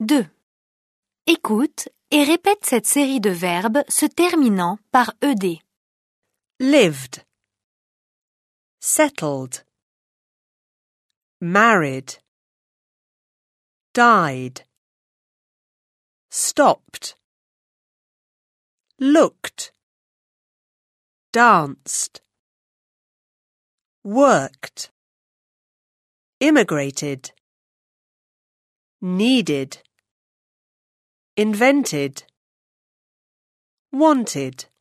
2. Écoute et répète cette série de verbes se terminant par ed. Lived, settled, married, died, stopped, looked, danced, worked, immigrated, needed, invented, wanted.